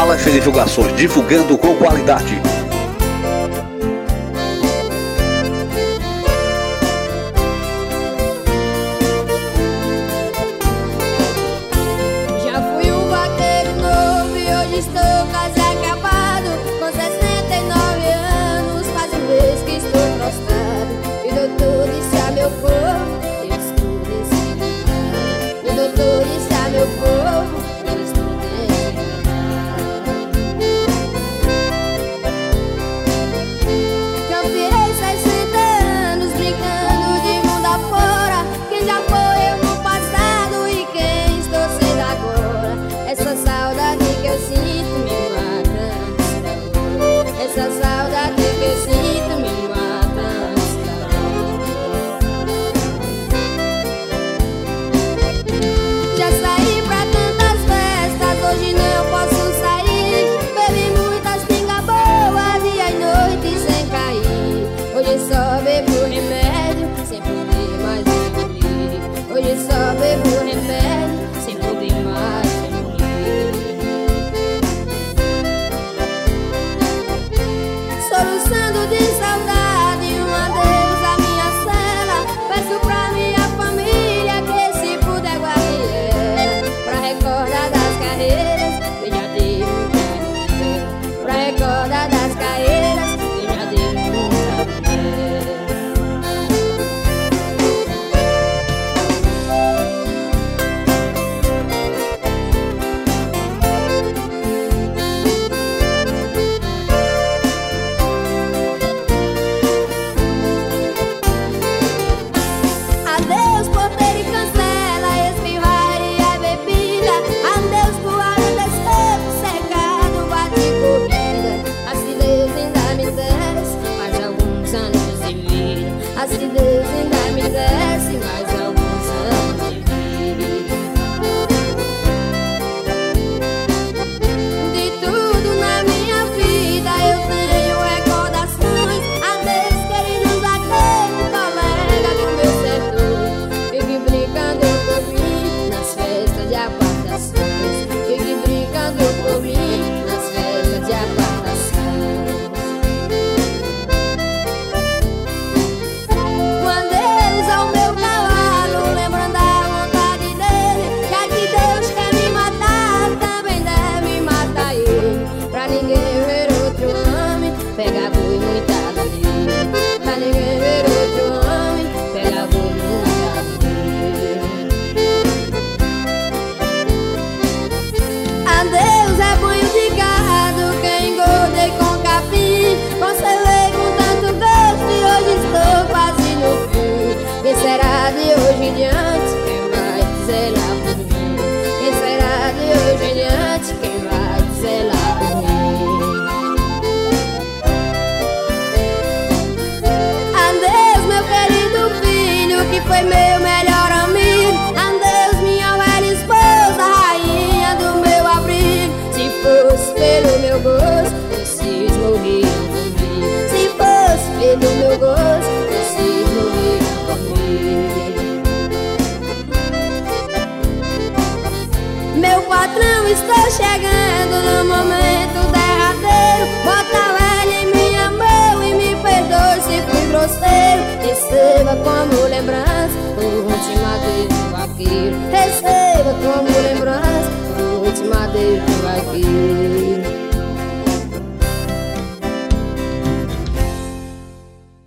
Aleph Divulgações, divulgando com qualidade. Já fui um vaqueiro novo e hoje estou quase acabado. Com 69 anos, faz um mês que estou prostrado. E o doutor disse a meu povo, eu estou desesperado. E o doutor disse a meu povo, eu estou essa saudade que eu sinto me mata. Essa saudade que eu sinto me mata. Já saí pra tantas festas, hoje não posso sair. Bebi muitas pingas boas, dia e noite sem cair. Hoje só bebo remédio, sem poder mais engolir. Hoje só bebo remédio, sem poder mais. Soluçando de saudade, um adeus à minha cela. Peço pra minha família que se puder guarde ela, pra recordar das carreiras que já dei muita mulher. Pra recordar das carreiras que já dei muita mulher. Adeus porteiro e cancela, espirrar e a bebida. Adeus voado, desfeito, secado, bate corrida. Assim Deus ainda me desce mais alguns anos de vida. Assim Deus ainda me desce mais alguns anos de vida. De tudo na minha vida eu tenho recordações. Adeus queridos vaqueiros, colega do meu setor. Fique brincando por mim nas festas de apartações. Fique brincando por mim nas festas de apartações. Um adeus ao meu cavalo, lembrando a vontade dele. Já que Deus quer me matar, também deve matar ele. Pra ninguém ver outro homem pegar boi muitada nele. Pra ninguém ver outro homem pegar boi muitada nele. Adeus rebanho de gado que engordei com capim. Conservei com tanto gosto e hoje estou quase no fim. Quem será de hoje em diante quem vai zelar por mim? Quem será de hoje em diante quem vai zelar por mim? Adeus meu querido filho que foi meu melhor amigo. Adeus minha velha esposa, rainha do meu abrigo. Se fosse pelo meu gosto, vocês morriam por mim. Se fosse pelo meu gosto, vocês morriam por mim. Meu patrão está chegando no momento derradeiro. Bota a velha em minha mão e me perdoe se fui grosseiro. Receba como lembrança o último adeus do vaqueiro. Receba como lembrança o último adeus do vaqueiro.